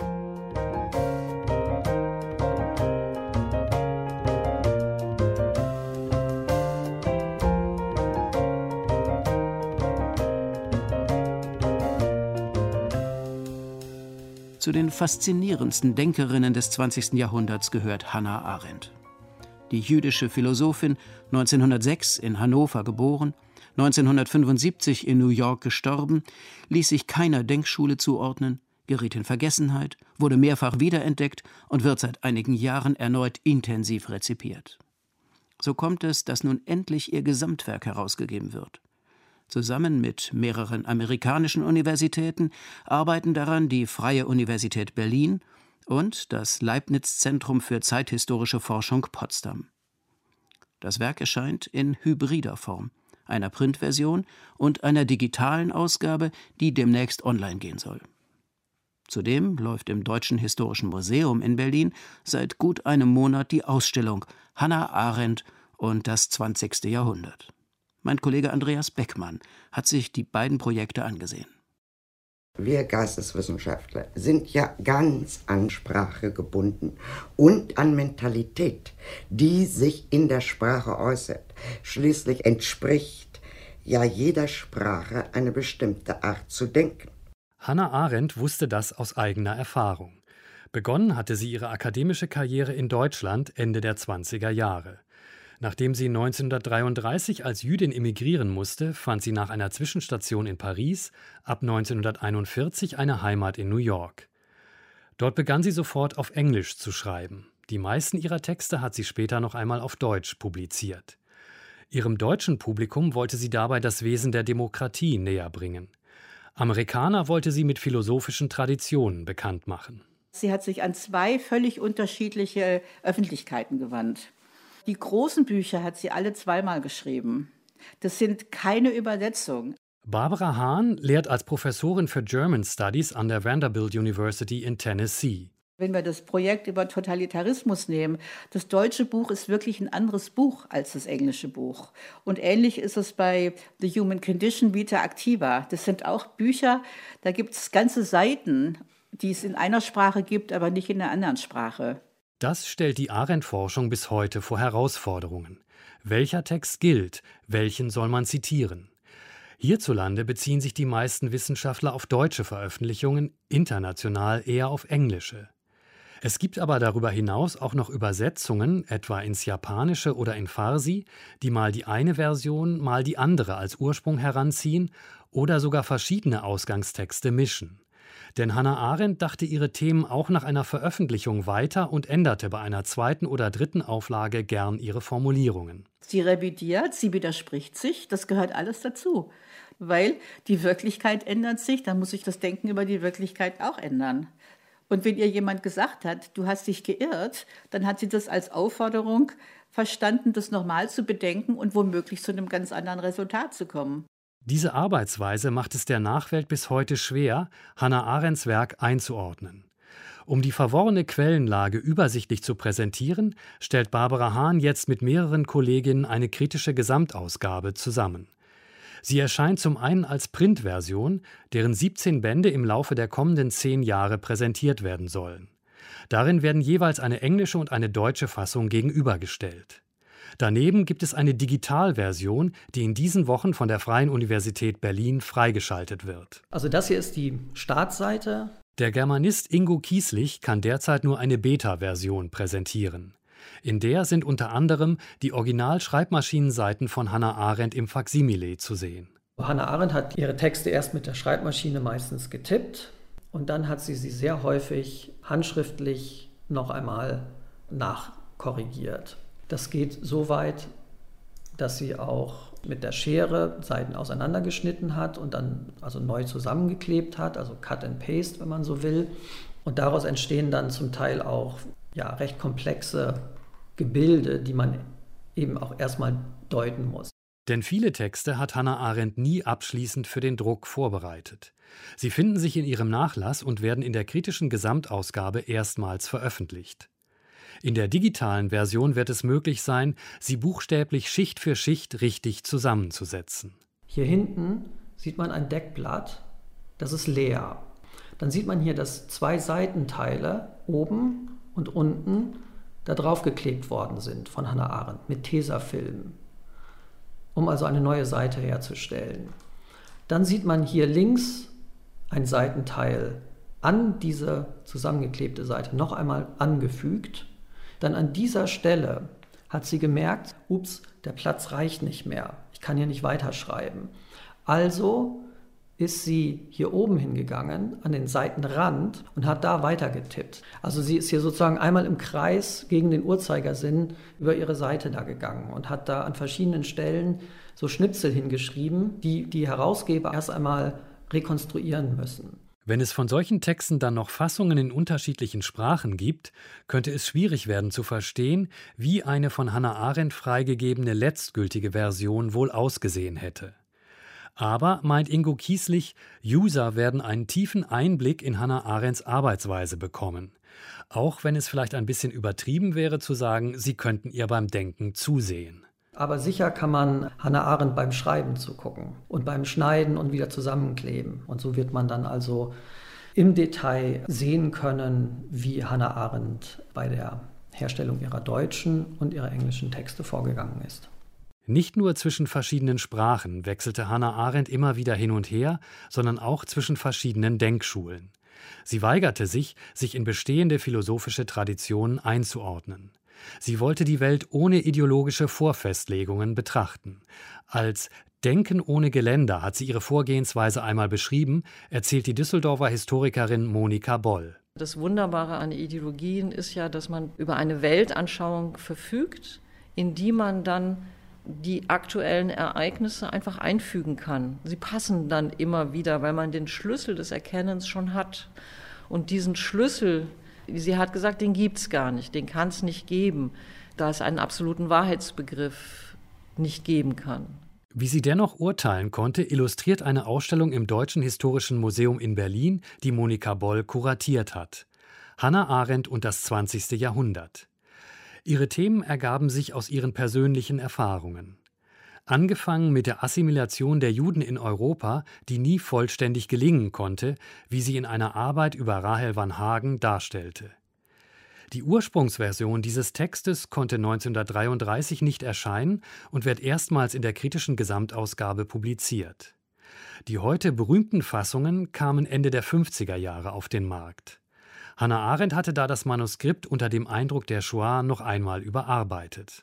Zu den faszinierendsten Denkerinnen des zwanzigsten Jahrhunderts gehört Hannah Arendt. Die jüdische Philosophin, neunzehnhundertsechs in Hannover geboren, neunzehnhundertfünfundsiebzig in New York gestorben, ließ sich keiner Denkschule zuordnen, geriet in Vergessenheit, wurde mehrfach wiederentdeckt und wird seit einigen Jahren erneut intensiv rezipiert. So kommt es, dass nun endlich ihr Gesamtwerk herausgegeben wird. Zusammen mit mehreren amerikanischen Universitäten arbeiten daran die Freie Universität Berlin und das Leibniz-Zentrum für zeithistorische Forschung Potsdam. Das Werk erscheint in hybrider Form, einer Printversion und einer digitalen Ausgabe, die demnächst online gehen soll. Zudem läuft im Deutschen Historischen Museum in Berlin seit gut einem Monat die Ausstellung Hannah Arendt und das zwanzigste Jahrhundert. Mein Kollege Andreas Beckmann hat sich die beiden Projekte angesehen. Wir Geisteswissenschaftler sind ja ganz an Sprache gebunden und an Mentalität, die sich in der Sprache äußert. Schließlich entspricht ja jeder Sprache eine bestimmte Art zu denken. Hannah Arendt wusste das aus eigener Erfahrung. Begonnen hatte sie ihre akademische Karriere in Deutschland Ende der zwanziger Jahre. Nachdem sie neunzehnhundertdreiunddreißig als Jüdin emigrieren musste, fand sie nach einer Zwischenstation in Paris ab neunzehnhunderteinundvierzig eine Heimat in New York. Dort begann sie sofort auf Englisch zu schreiben. Die meisten ihrer Texte hat sie später noch einmal auf Deutsch publiziert. Ihrem deutschen Publikum wollte sie dabei das Wesen der Demokratie näher bringen. Amerikaner wollte sie mit philosophischen Traditionen bekannt machen. Sie hat sich an zwei völlig unterschiedliche Öffentlichkeiten gewandt. Die großen Bücher hat sie alle zweimal geschrieben. Das sind keine Übersetzungen. Barbara Hahn lehrt als Professorin für German Studies an der Vanderbilt University in Tennessee. Wenn wir das Projekt über Totalitarismus nehmen, das deutsche Buch ist wirklich ein anderes Buch als das englische Buch. Und ähnlich ist es bei The Human Condition Vita Activa. Das sind auch Bücher, da gibt es ganze Seiten, die es in einer Sprache gibt, aber nicht in einer anderen Sprache. Das stellt die Arendt-Forschung bis heute vor Herausforderungen. Welcher Text gilt? Welchen soll man zitieren? Hierzulande beziehen sich die meisten Wissenschaftler auf deutsche Veröffentlichungen, international eher auf englische. Es gibt aber darüber hinaus auch noch Übersetzungen, etwa ins Japanische oder in Farsi, die mal die eine Version, mal die andere als Ursprung heranziehen oder sogar verschiedene Ausgangstexte mischen. Denn Hannah Arendt dachte ihre Themen auch nach einer Veröffentlichung weiter und änderte bei einer zweiten oder dritten Auflage gern ihre Formulierungen. Sie revidiert, sie widerspricht sich, das gehört alles dazu. Weil die Wirklichkeit ändert sich, dann muss sich das Denken über die Wirklichkeit auch ändern. Und wenn ihr jemand gesagt hat, du hast dich geirrt, dann hat sie das als Aufforderung verstanden, das nochmal zu bedenken und womöglich zu einem ganz anderen Resultat zu kommen. Diese Arbeitsweise macht es der Nachwelt bis heute schwer, Hannah Arendts Werk einzuordnen. Um die verworrene Quellenlage übersichtlich zu präsentieren, stellt Barbara Hahn jetzt mit mehreren Kolleginnen eine kritische Gesamtausgabe zusammen. Sie erscheint zum einen als Printversion, deren siebzehn Bände im Laufe der kommenden zehn Jahre präsentiert werden sollen. Darin werden jeweils eine englische und eine deutsche Fassung gegenübergestellt. Daneben gibt es eine Digitalversion, die in diesen Wochen von der Freien Universität Berlin freigeschaltet wird. Also das hier ist die Startseite. Der Germanist Ingo Kieslich kann derzeit nur eine Beta-Version präsentieren. In der sind unter anderem die Original-Schreibmaschinenseiten von Hannah Arendt im Faksimile zu sehen. Hannah Arendt hat ihre Texte erst mit der Schreibmaschine meistens getippt und dann hat sie sie sehr häufig handschriftlich noch einmal nachkorrigiert. Das geht so weit, dass sie auch mit der Schere Seiten auseinandergeschnitten hat und dann also neu zusammengeklebt hat, also Cut and Paste, wenn man so will. Und daraus entstehen dann zum Teil auch ja, recht komplexe Gebilde, die man eben auch erstmal deuten muss. Denn viele Texte hat Hannah Arendt nie abschließend für den Druck vorbereitet. Sie finden sich in ihrem Nachlass und werden in der kritischen Gesamtausgabe erstmals veröffentlicht. In der digitalen Version wird es möglich sein, sie buchstäblich Schicht für Schicht richtig zusammenzusetzen. Hier hinten sieht man ein Deckblatt, das ist leer. Dann sieht man hier, dass zwei Seitenteile oben und unten da drauf geklebt worden sind von Hannah Arendt mit Tesafilm, um also eine neue Seite herzustellen. Dann sieht man hier links ein Seitenteil an diese zusammengeklebte Seite noch einmal angefügt. Dann an dieser Stelle hat sie gemerkt, ups, der Platz reicht nicht mehr, ich kann hier nicht weiterschreiben. Also ist sie hier oben hingegangen, an den Seitenrand und hat da weitergetippt. Also sie ist hier sozusagen einmal im Kreis gegen den Uhrzeigersinn über ihre Seite da gegangen und hat da an verschiedenen Stellen so Schnipsel hingeschrieben, die die Herausgeber erst einmal rekonstruieren müssen. Wenn es von solchen Texten dann noch Fassungen in unterschiedlichen Sprachen gibt, könnte es schwierig werden zu verstehen, wie eine von Hannah Arendt freigegebene letztgültige Version wohl ausgesehen hätte. Aber, meint Ingo Kieslich, User werden einen tiefen Einblick in Hannah Arendts Arbeitsweise bekommen. Auch wenn es vielleicht ein bisschen übertrieben wäre zu sagen, sie könnten ihr beim Denken zusehen. Aber sicher kann man Hannah Arendt beim Schreiben zugucken und beim Schneiden und wieder zusammenkleben. Und so wird man dann also im Detail sehen können, wie Hannah Arendt bei der Herstellung ihrer deutschen und ihrer englischen Texte vorgegangen ist. Nicht nur zwischen verschiedenen Sprachen wechselte Hannah Arendt immer wieder hin und her, sondern auch zwischen verschiedenen Denkschulen. Sie weigerte sich, sich in bestehende philosophische Traditionen einzuordnen. Sie wollte die Welt ohne ideologische Vorfestlegungen betrachten. Als Denken ohne Geländer hat sie ihre Vorgehensweise einmal beschrieben, erzählt die Düsseldorfer Historikerin Monika Boll. Das Wunderbare an Ideologien ist ja, dass man über eine Weltanschauung verfügt, in die man dann die aktuellen Ereignisse einfach einfügen kann. Sie passen dann immer wieder, weil man den Schlüssel des Erkennens schon hat. Und diesen Schlüssel, sie hat gesagt, den gibt es gar nicht, den kann es nicht geben, da es einen absoluten Wahrheitsbegriff nicht geben kann. Wie sie dennoch urteilen konnte, illustriert eine Ausstellung im Deutschen Historischen Museum in Berlin, die Monika Boll kuratiert hat. Hannah Arendt und das zwanzigste Jahrhundert. Ihre Themen ergaben sich aus ihren persönlichen Erfahrungen. Angefangen mit der Assimilation der Juden in Europa, die nie vollständig gelingen konnte, wie sie in einer Arbeit über Rahel van Hagen darstellte. Die Ursprungsversion dieses Textes konnte neunzehnhundertdreiunddreißig nicht erscheinen und wird erstmals in der kritischen Gesamtausgabe publiziert. Die heute berühmten Fassungen kamen Ende der fünfziger Jahre auf den Markt. Hannah Arendt hatte da das Manuskript unter dem Eindruck der Shoah noch einmal überarbeitet.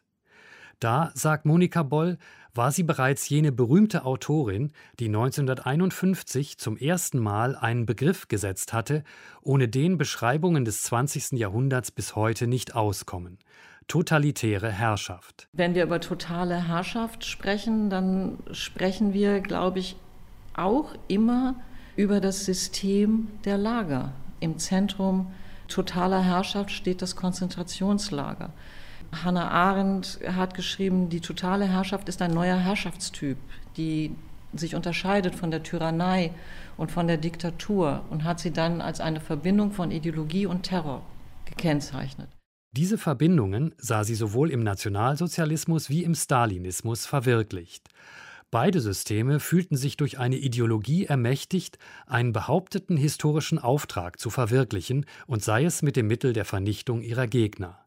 Da, sagt Monika Boll, war sie bereits jene berühmte Autorin, die neunzehnhunderteinundfünfzig zum ersten Mal einen Begriff gesetzt hatte, ohne den Beschreibungen des zwanzigsten Jahrhunderts bis heute nicht auskommen: totalitäre Herrschaft. Wenn wir über totale Herrschaft sprechen, dann sprechen wir, glaube ich, auch immer über das System der Lager. Im Zentrum totaler Herrschaft steht das Konzentrationslager. Hannah Arendt hat geschrieben, die totale Herrschaft ist ein neuer Herrschaftstyp, die sich unterscheidet von der Tyrannei und von der Diktatur, und hat sie dann als eine Verbindung von Ideologie und Terror gekennzeichnet. Diese Verbindungen sah sie sowohl im Nationalsozialismus wie im Stalinismus verwirklicht. Beide Systeme fühlten sich durch eine Ideologie ermächtigt, einen behaupteten historischen Auftrag zu verwirklichen, und sei es mit dem Mittel der Vernichtung ihrer Gegner.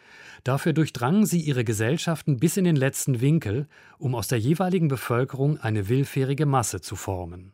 Dafür durchdrangen sie ihre Gesellschaften bis in den letzten Winkel, um aus der jeweiligen Bevölkerung eine willfährige Masse zu formen.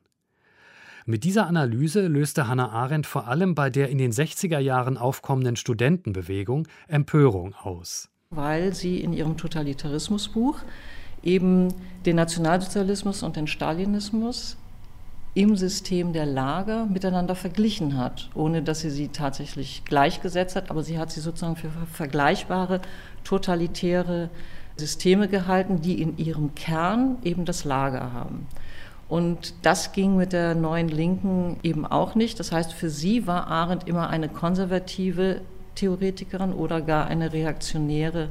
Mit dieser Analyse löste Hannah Arendt vor allem bei der in den sechziger Jahren aufkommenden Studentenbewegung Empörung aus. Weil sie in ihrem Totalitarismusbuch eben den Nationalsozialismus und den Stalinismus im System der Lager miteinander verglichen hat, ohne dass sie sie tatsächlich gleichgesetzt hat, aber sie hat sie sozusagen für vergleichbare totalitäre Systeme gehalten, die in ihrem Kern eben das Lager haben. Und das ging mit der neuen Linken eben auch nicht. Das heißt, für sie war Arendt immer eine konservative Theoretikerin oder gar eine reaktionäre,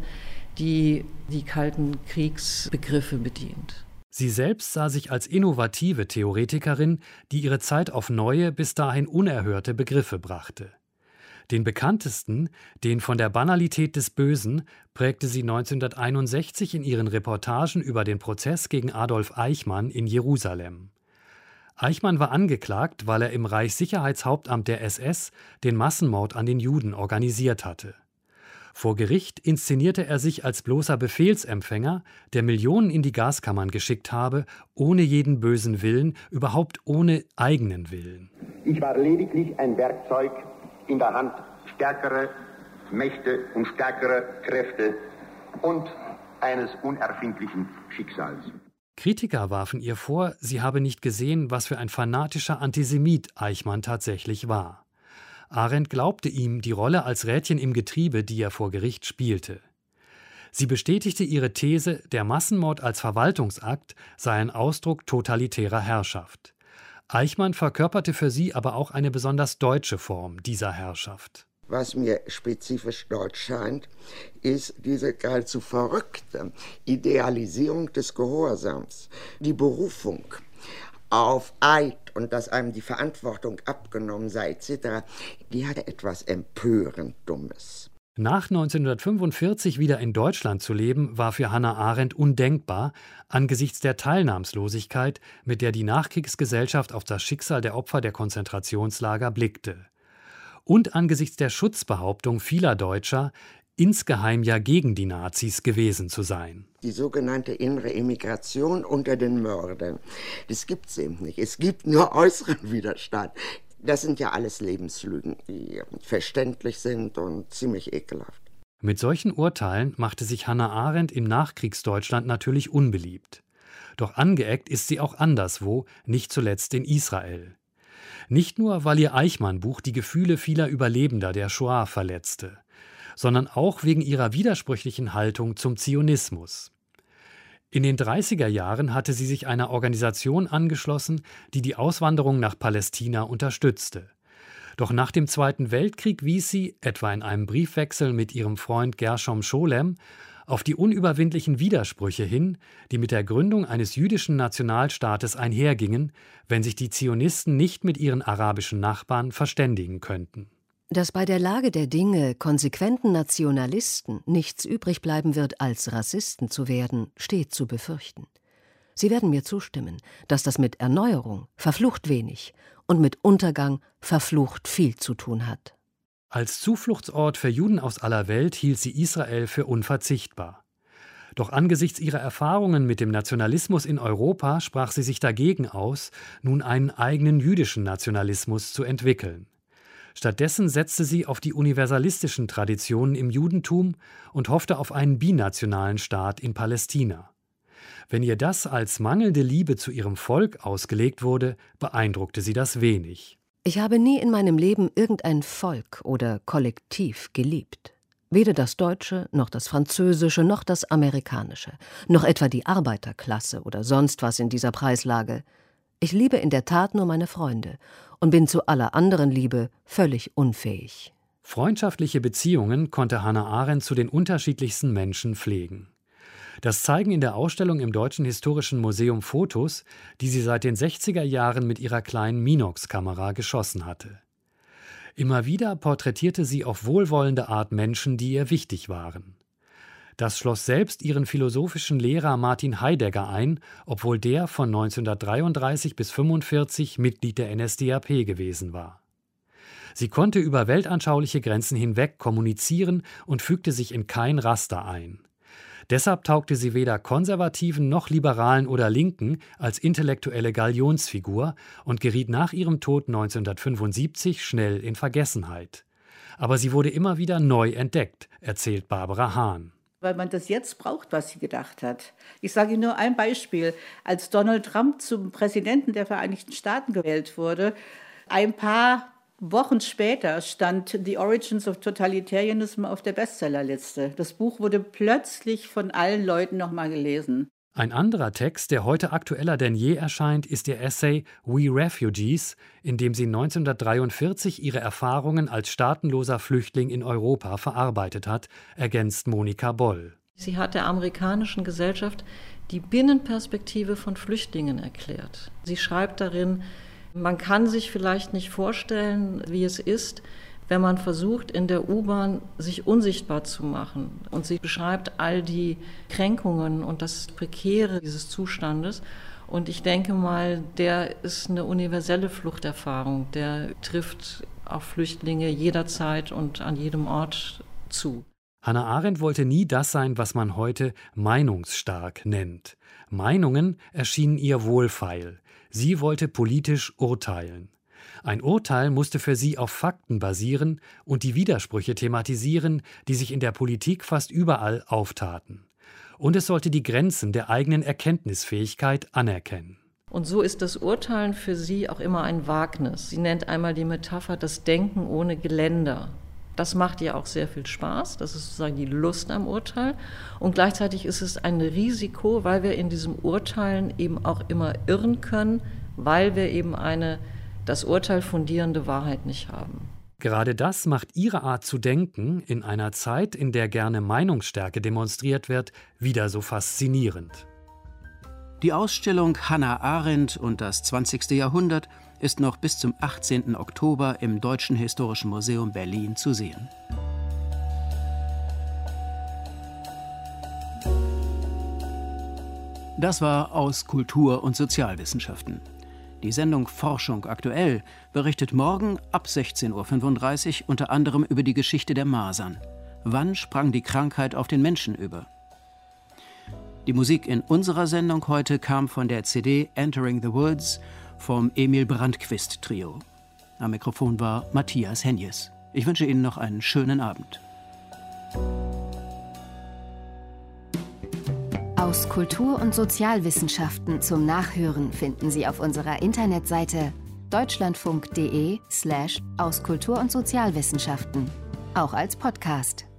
die die kalten Kriegsbegriffe bedient. Sie selbst sah sich als innovative Theoretikerin, die ihre Zeit auf neue, bis dahin unerhörte Begriffe brachte. Den bekanntesten, den von der Banalität des Bösen, prägte sie neunzehnhunderteinundsechzig in ihren Reportagen über den Prozess gegen Adolf Eichmann in Jerusalem. Eichmann war angeklagt, weil er im Reichssicherheitshauptamt der S S den Massenmord an den Juden organisiert hatte. Vor Gericht inszenierte er sich als bloßer Befehlsempfänger, der Millionen in die Gaskammern geschickt habe, ohne jeden bösen Willen, überhaupt ohne eigenen Willen. Ich war lediglich ein Werkzeug in der Hand stärkerer Mächte und stärkerer Kräfte und eines unerfindlichen Schicksals. Kritiker warfen ihr vor, sie habe nicht gesehen, was für ein fanatischer Antisemit Eichmann tatsächlich war. Arendt glaubte ihm die Rolle als Rädchen im Getriebe, die er vor Gericht spielte. Sie bestätigte ihre These, der Massenmord als Verwaltungsakt sei ein Ausdruck totalitärer Herrschaft. Eichmann verkörperte für sie aber auch eine besonders deutsche Form dieser Herrschaft. Was mir spezifisch deutsch scheint, ist diese geradezu verrückte Idealisierung des Gehorsams, die Berufung auf Eid und dass einem die Verantwortung abgenommen sei et cetera, die hatte etwas empörend Dummes. Nach neunzehnhundertfünfundvierzig wieder in Deutschland zu leben, war für Hannah Arendt undenkbar, angesichts der Teilnahmslosigkeit, mit der die Nachkriegsgesellschaft auf das Schicksal der Opfer der Konzentrationslager blickte. Und angesichts der Schutzbehauptung vieler Deutscher, insgeheim ja gegen die Nazis gewesen zu sein. Die sogenannte innere Emigration unter den Mördern, das gibt es eben nicht. Es gibt nur äußeren Widerstand. Das sind ja alles Lebenslügen, die verständlich sind und ziemlich ekelhaft. Mit solchen Urteilen machte sich Hannah Arendt im Nachkriegsdeutschland natürlich unbeliebt. Doch angeeckt ist sie auch anderswo, nicht zuletzt in Israel. Nicht nur, weil ihr Eichmann-Buch die Gefühle vieler Überlebender der Shoah verletzte, sondern auch wegen ihrer widersprüchlichen Haltung zum Zionismus. In den dreißiger Jahren hatte sie sich einer Organisation angeschlossen, die die Auswanderung nach Palästina unterstützte. Doch nach dem Zweiten Weltkrieg wies sie, etwa in einem Briefwechsel mit ihrem Freund Gershom Scholem, auf die unüberwindlichen Widersprüche hin, die mit der Gründung eines jüdischen Nationalstaates einhergingen, wenn sich die Zionisten nicht mit ihren arabischen Nachbarn verständigen könnten. Dass bei der Lage der Dinge konsequenten Nationalisten nichts übrig bleiben wird, als Rassisten zu werden, steht zu befürchten. Sie werden mir zustimmen, dass das mit Erneuerung verflucht wenig und mit Untergang verflucht viel zu tun hat. Als Zufluchtsort für Juden aus aller Welt hielt sie Israel für unverzichtbar. Doch angesichts ihrer Erfahrungen mit dem Nationalismus in Europa sprach sie sich dagegen aus, nun einen eigenen jüdischen Nationalismus zu entwickeln. Stattdessen setzte sie auf die universalistischen Traditionen im Judentum und hoffte auf einen binationalen Staat in Palästina. Wenn ihr das als mangelnde Liebe zu ihrem Volk ausgelegt wurde, beeindruckte sie das wenig. Ich habe nie in meinem Leben irgendein Volk oder Kollektiv geliebt. Weder das Deutsche, noch das Französische, noch das Amerikanische, noch etwa die Arbeiterklasse oder sonst was in dieser Preislage. Ich liebe in der Tat nur meine Freunde und bin zu aller anderen Liebe völlig unfähig. Freundschaftliche Beziehungen konnte Hannah Arendt zu den unterschiedlichsten Menschen pflegen. Das zeigen in der Ausstellung im Deutschen Historischen Museum Fotos, die sie seit den sechziger Jahren mit ihrer kleinen Minox-Kamera geschossen hatte. Immer wieder porträtierte sie auf wohlwollende Art Menschen, die ihr wichtig waren. Das schloss selbst ihren philosophischen Lehrer Martin Heidegger ein, obwohl der von neunzehnhundertdreiunddreißig bis fünfundvierzig Mitglied der N S D A P gewesen war. Sie konnte über weltanschauliche Grenzen hinweg kommunizieren und fügte sich in kein Raster ein. Deshalb taugte sie weder Konservativen noch Liberalen oder Linken als intellektuelle Galionsfigur und geriet nach ihrem Tod neunzehnhundertfünfundsiebzig schnell in Vergessenheit. Aber sie wurde immer wieder neu entdeckt, erzählt Barbara Hahn. Weil man das jetzt braucht, was sie gedacht hat. Ich sage Ihnen nur ein Beispiel. Als Donald Trump zum Präsidenten der Vereinigten Staaten gewählt wurde, ein paar Wochen später stand The Origins of Totalitarianism auf der Bestsellerliste. Das Buch wurde plötzlich von allen Leuten nochmal gelesen. Ein anderer Text, der heute aktueller denn je erscheint, ist ihr Essay We Refugees, in dem sie neunzehnhundertdreiundvierzig ihre Erfahrungen als staatenloser Flüchtling in Europa verarbeitet hat, ergänzt Monika Boll. Sie hat der amerikanischen Gesellschaft die Binnenperspektive von Flüchtlingen erklärt. Sie schreibt darin, man kann sich vielleicht nicht vorstellen, wie es ist, wenn man versucht, in der U-Bahn sich unsichtbar zu machen. Und sie beschreibt all die Kränkungen und das Prekäre dieses Zustandes. Und ich denke mal, der ist eine universelle Fluchterfahrung. Der trifft auf Flüchtlinge jederzeit und an jedem Ort zu. Hannah Arendt wollte nie das sein, was man heute meinungsstark nennt. Meinungen erschienen ihr wohlfeil. Sie wollte politisch urteilen. Ein Urteil musste für sie auf Fakten basieren und die Widersprüche thematisieren, die sich in der Politik fast überall auftaten. Und es sollte die Grenzen der eigenen Erkenntnisfähigkeit anerkennen. Und so ist das Urteilen für sie auch immer ein Wagnis. Sie nennt einmal die Metapher das Denken ohne Geländer. Das macht ihr auch sehr viel Spaß, das ist sozusagen die Lust am Urteil. Und gleichzeitig ist es ein Risiko, weil wir in diesem Urteilen eben auch immer irren können, weil wir eben eine das Urteil fundierende Wahrheit nicht haben. Gerade das macht ihre Art zu denken in einer Zeit, in der gerne Meinungsstärke demonstriert wird, wieder so faszinierend. Die Ausstellung Hannah Arendt und das zwanzigste Jahrhundert ist noch bis zum achtzehnten Oktober im Deutschen Historischen Museum Berlin zu sehen. Das war aus Kultur- und Sozialwissenschaften. Die Sendung Forschung aktuell berichtet morgen ab sechzehn Uhr fünfunddreißig unter anderem über die Geschichte der Masern. Wann sprang die Krankheit auf den Menschen über? Die Musik in unserer Sendung heute kam von der C D Entering the Woods vom Emil Brandquist Trio. Am Mikrofon war Matthias Henjes. Ich wünsche Ihnen noch einen schönen Abend. Aus Kultur- und Sozialwissenschaften zum Nachhören finden Sie auf unserer Internetseite deutschlandfunk punkt de slash aus Kultur- und Sozialwissenschaften, auch als Podcast.